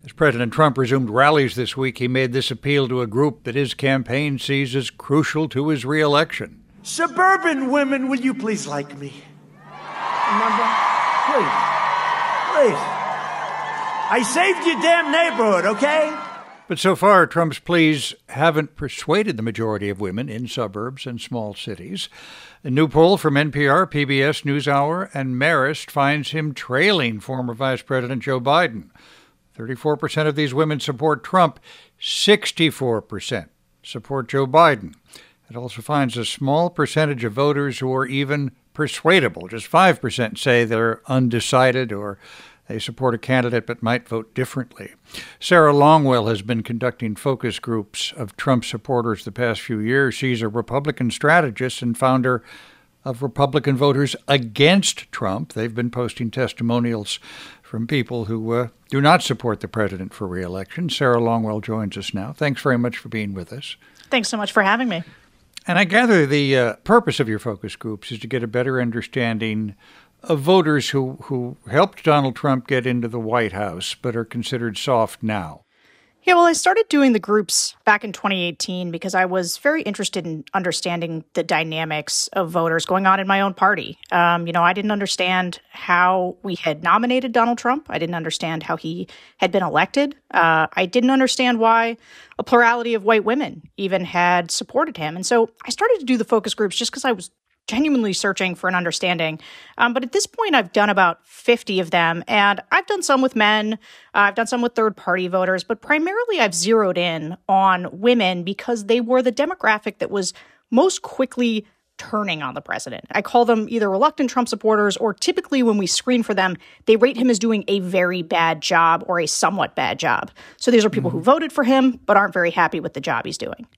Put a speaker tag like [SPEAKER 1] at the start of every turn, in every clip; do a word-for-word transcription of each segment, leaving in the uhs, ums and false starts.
[SPEAKER 1] As President Trump resumed rallies this week, he made this appeal to a group that his campaign sees as crucial to his reelection.
[SPEAKER 2] Suburban women, will you please like me? Remember? Please. Please. I saved your damn neighborhood, okay?
[SPEAKER 1] But so far, Trump's pleas haven't persuaded the majority of women in suburbs and small cities. A new poll from N P R, P B S NewsHour, and Marist finds him trailing former Vice President Joe Biden. thirty-four percent of these women support Trump. sixty-four percent support Joe Biden. It also finds a small percentage of voters who are even persuadable. Just five percent say they're undecided or they support a candidate but might vote differently. Sarah Longwell has been conducting focus groups of Trump supporters the past few years. She's a Republican strategist and founder of Republican Voters Against Trump. They've been posting testimonials from people who uh, do not support the president for re-election. Sarah Longwell joins us now. Thanks very much for being with us.
[SPEAKER 3] Thanks so much for having me.
[SPEAKER 1] And I gather the uh, purpose of your focus groups is to get a better understanding of voters who, who helped Donald Trump get into the White House but are considered soft now.
[SPEAKER 3] Yeah, well, I started doing the groups back in twenty eighteen because I was very interested in understanding the dynamics of voters going on in my own party. Um, you know, I didn't understand how we had nominated Donald Trump. I didn't understand how he had been elected. Uh, I didn't understand why a plurality of white women even had supported him. And so I started to do the focus groups just because I was genuinely searching for an understanding. Um, but at this point, I've done about fifty of them, and I've done some with men. Uh, I've done some with third-party voters, but primarily I've zeroed in on women because they were the demographic that was most quickly turning on the president. I call them either reluctant Trump supporters, or typically when we screen for them, they rate him as doing a very bad job or a somewhat bad job. So these are people mm-hmm. who voted for him but aren't very happy with the job he's doing.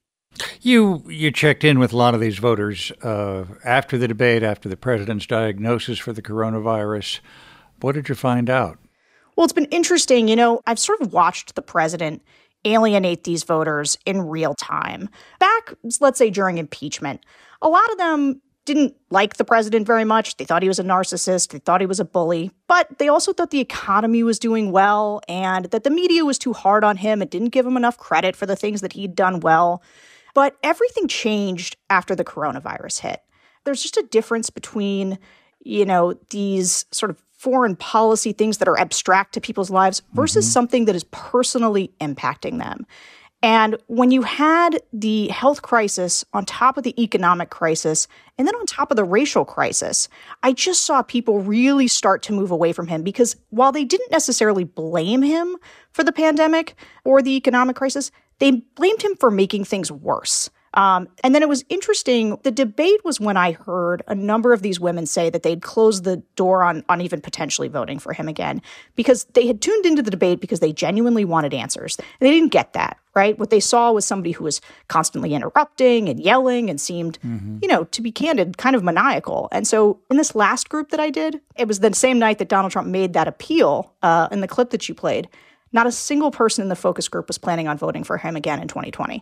[SPEAKER 1] You you checked in with a lot of these voters uh, after the debate, after the president's diagnosis for the coronavirus. What did you find out?
[SPEAKER 3] Well, it's been interesting. You know, I've sort of watched the president alienate these voters in real time. Back, let's say, during impeachment, a lot of them didn't like the president very much. They thought he was a narcissist. They thought he was a bully. But they also thought the economy was doing well and that the media was too hard on him and didn't give him enough credit for the things that he'd done well. But everything changed after the coronavirus hit. There's just a difference between, you know, these sort of foreign policy things that are abstract to people's lives versus mm-hmm. something that is personally impacting them. And when you had the health crisis on top of the economic crisis and then on top of the racial crisis, I just saw people really start to move away from him because while they didn't necessarily blame him for the pandemic or the economic crisis, they blamed him for making things worse. Um, and then it was interesting. The debate was when I heard a number of these women say that they'd closed the door on, on even potentially voting for him again because they had tuned into the debate because they genuinely wanted answers. And they didn't get that, right? What they saw was somebody who was constantly interrupting and yelling and seemed, mm-hmm. you know, to be candid, kind of maniacal. And so in this last group that I did, it was the same night that Donald Trump made that appeal uh, in the clip that you played. Not a single person in the focus group was planning on voting for him again in twenty twenty.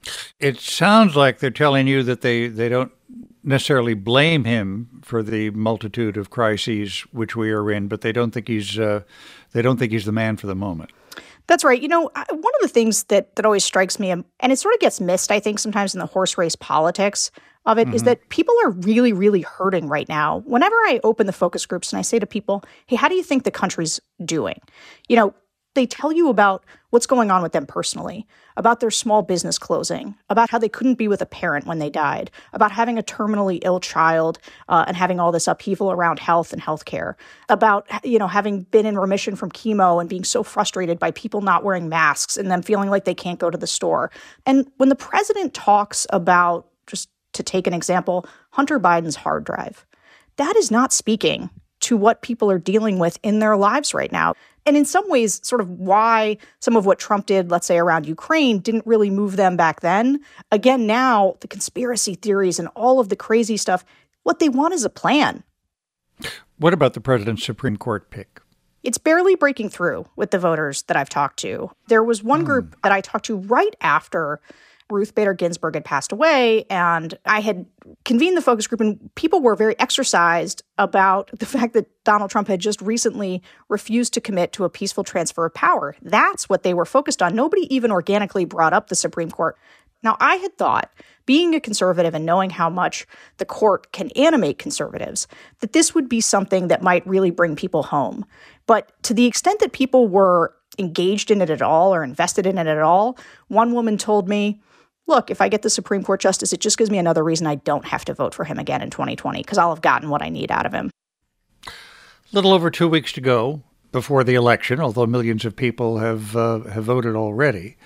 [SPEAKER 1] It sounds like they're telling you that they, they don't necessarily blame him for the multitude of crises which we are in, but they don't think he's uh, they don't think he's the man for the moment.
[SPEAKER 3] That's right. You know, one of the things that, that always strikes me, and it sort of gets missed, I think, sometimes in the horse race politics of it, mm-hmm. is that people are really, really hurting right now. Whenever I open the focus groups and I say to people, hey, how do you think the country's doing? You know, they tell you about what's going on with them personally, about their small business closing, about how they couldn't be with a parent when they died, about having a terminally ill child uh, and having all this upheaval around health and healthcare, about, you know, having been in remission from chemo and being so frustrated by people not wearing masks and them feeling like they can't go to the store. And when the president talks about, just to take an example, Hunter Biden's hard drive, that is not speaking to what people are dealing with in their lives right now. And in some ways, sort of why some of what Trump did, let's say, around Ukraine didn't really move them back then. Again, now, the conspiracy theories and all of the crazy stuff, what they want is a plan.
[SPEAKER 1] What about the president's Supreme Court pick?
[SPEAKER 3] It's barely breaking through with the voters that I've talked to. There was one group that I talked to right after Ruth Bader Ginsburg had passed away, and I had convened the focus group, and people were very exercised about the fact that Donald Trump had just recently refused to commit to a peaceful transfer of power. That's what they were focused on. Nobody even organically brought up the Supreme Court. Now, I had thought, being a conservative and knowing how much the court can animate conservatives, that this would be something that might really bring people home. But to the extent that people were engaged in it at all or invested in it at all, one woman told me, look, if I get the Supreme Court justice, it just gives me another reason I don't have to vote for him again in twenty twenty, because I'll have gotten what I need out of him.
[SPEAKER 1] A little over two weeks to go before the election, although millions of people have uh, have voted already.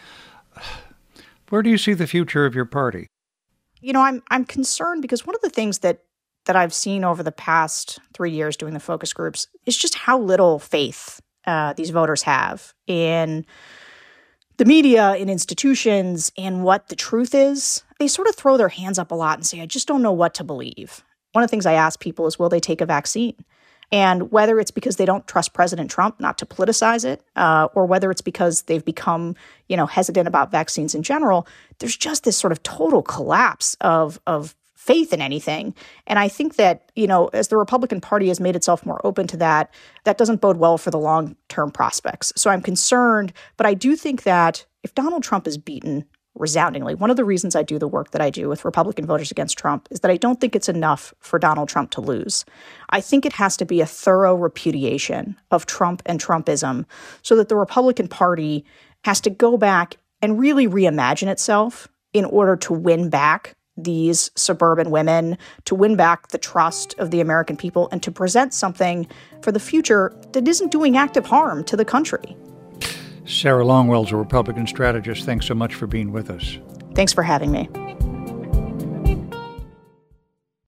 [SPEAKER 1] Where do you see the future of your party?
[SPEAKER 3] You know, I'm I'm concerned because one of the things that that I've seen over the past three years doing the focus groups is just how little faith uh, these voters have in the media, in institutions, and what the truth is. They sort of throw their hands up a lot and say, I just don't know what to believe. One of the things I ask people is, will they take a vaccine? And whether it's because they don't trust President Trump, not to politicize it, uh, or whether it's because they've become, you know, hesitant about vaccines in general, there's just this sort of total collapse of of faith in anything. And I think that, you know, as the Republican Party has made itself more open to that, that doesn't bode well for the long-term prospects. So I'm concerned, but I do think that if Donald Trump is beaten resoundingly, one of the reasons I do the work that I do with Republican voters against Trump is that I don't think it's enough for Donald Trump to lose. I think it has to be a thorough repudiation of Trump and Trumpism so that the Republican Party has to go back and really reimagine itself in order to win back these suburban women, to win back the trust of the American people, and to present something for the future that isn't doing active harm to the country.
[SPEAKER 1] Sarah Longwell's a Republican strategist. Thanks so much for being with us.
[SPEAKER 3] Thanks for having me.